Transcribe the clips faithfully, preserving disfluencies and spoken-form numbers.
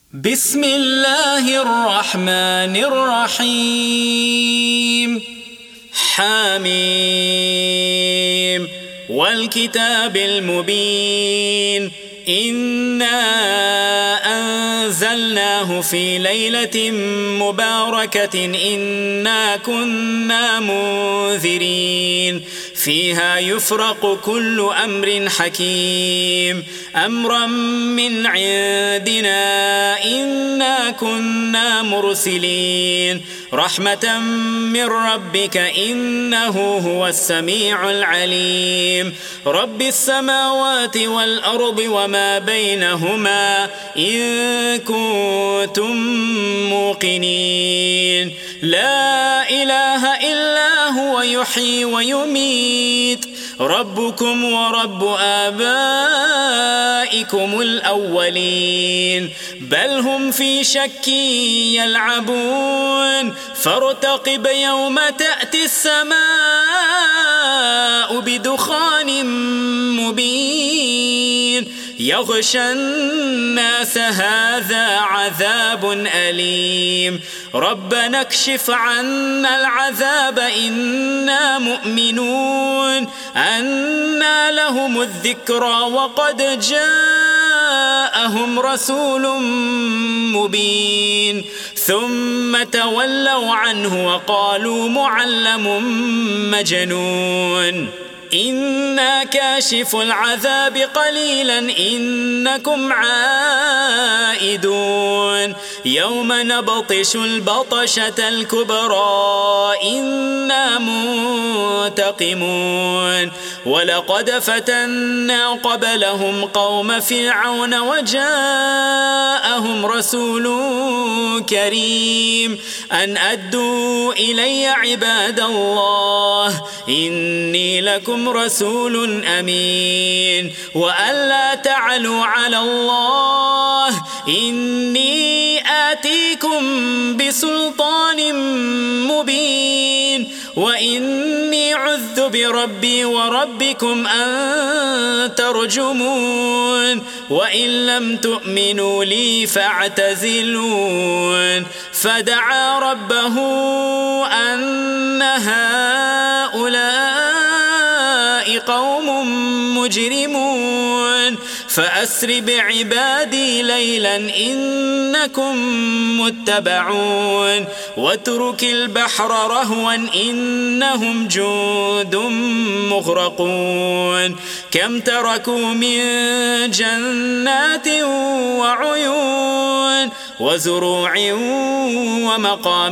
بسم الله الرحمن الرحيم. حميم والكتاب المبين. إنا أنزلناه في ليلة مباركة إنا كنا منذرين فيها يفرق كل أمر حكيم أمرا من عندنا إنا كنا مرسلين رحمة من ربك إنه هو السميع العليم رب السماوات والأرض وما بينهما إن كنتم موقنين لا إله إلا هو يحيي ويميت ربكم ورب آبائكم الأولين بل هم في شك يلعبون فارتقب يوم تأتي السماء بدخان مبين يغشى الناس هذا عذاب أليم ربنا اكشف عنا العذاب إنا مؤمنون أنى لهم الذكرى وقد جاءهم رسول مبين ثم تولوا عنه وقالوا معلم مجنون إنا كاشف العذاب قليلا إنكم عائدون يوم نبطش البطشة الكبرى إنا منتقمون ولقد فتنا قبلهم قوم فرعون وجاءهم رسول كريم أن أدوا إلي عباد الله إني لكم رسول أمين وألا تعلوا على الله إني آتيكم بسلطان مبين وإني عذت بربي وربكم أن ترجمون وإن لم تؤمنوا لي فاعتزلون فدعا ربه أن هؤلاء قوم مجرمون فأسر بعبادي ليلا إنكم متبعون واترك البحر رهوا إنهم جند مغرقون كم تركوا من جنات وعيون وزروع ومقام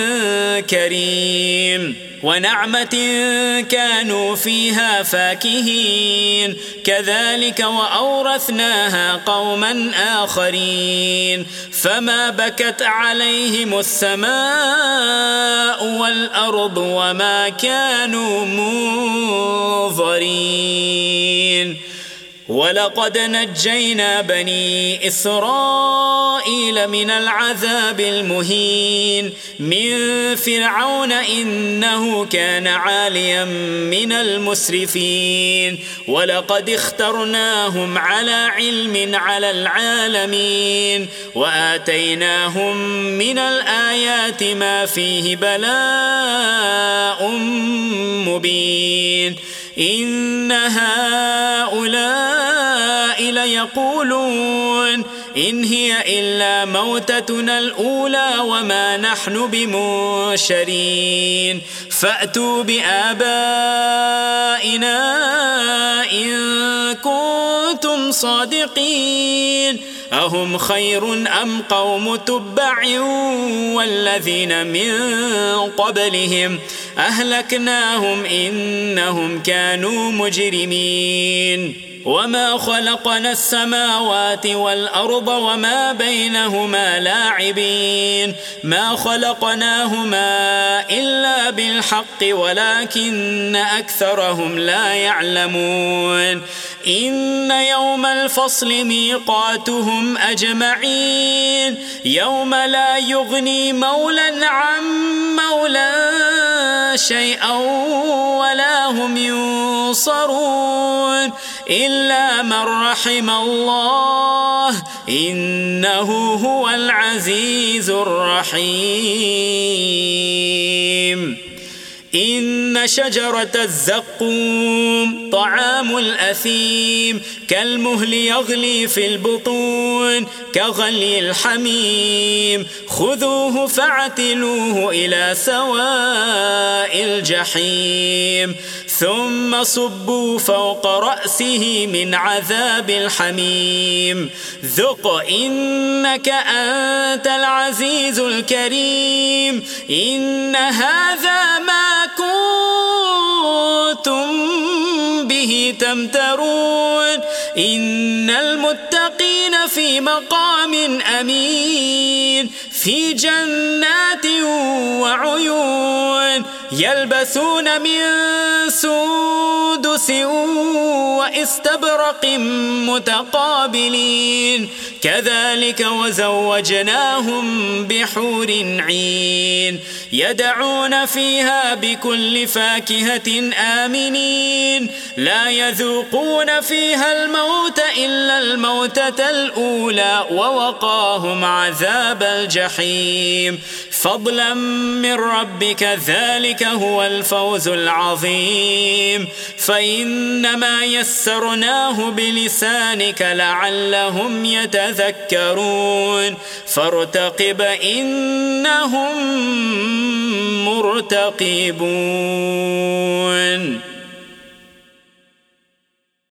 كريم ونعمة كانوا فيها فاكهين كذلك وأورثناها قوما آخرين فما بكت عليهم السماء والأرض وما كانوا منظرين ولقد نجينا بني إسرائيل من العذاب المهين من فرعون إنه كان عاليا من المسرفين ولقد اخترناهم على علم على العالمين وآتيناهم من الآيات ما فيه بلاء مبين إن هؤلاء ليقولون إن هي إلا موتتنا الأولى وما نحن بمنشرين فأتوا بآبائنا إن كنتم صادقين أهم خير أم قوم تبع والذين من قبلهم أهلكناهم إنهم كانوا مجرمين وما خلقنا السماوات والأرض وما بينهما لاعبين ما خلقناهما إلا بالحق ولكن أكثرهم لا يعلمون إن يوم الفصل ميقاتهم أجمعين يوم لا يغني مولى عن مولى شيئا ولا هم ينصرون إلا من رحم الله إنه هو العزيز الرحيم. إن شجرة الزقوم طعام الأثيم كالمهل يغلي في البطون كغلي الحميم خذوه فاعتلوه إلى سواء الجحيم ثم صبوا فوق رأسه من عذاب الحميم ذق إنك أنت العزيز الكريم. إن هذا ما كنتم به تمترون. إن المتقين في مقام أمين في جنات وعيون يلبسون من سندس واستبرق متقابلين كذلك وزوجناهم بحور عين يدعون فيها بكل فاكهة آمنين لا يذوقون فيها الموت إلا الموتة الأولى ووقاهم عذاب الجحيم فضلا من ربك ذلك هو الفوز العظيم. فإنما يسرناه بلسانك لعلهم يتذكرون فارتقب إنهم مرتقبون.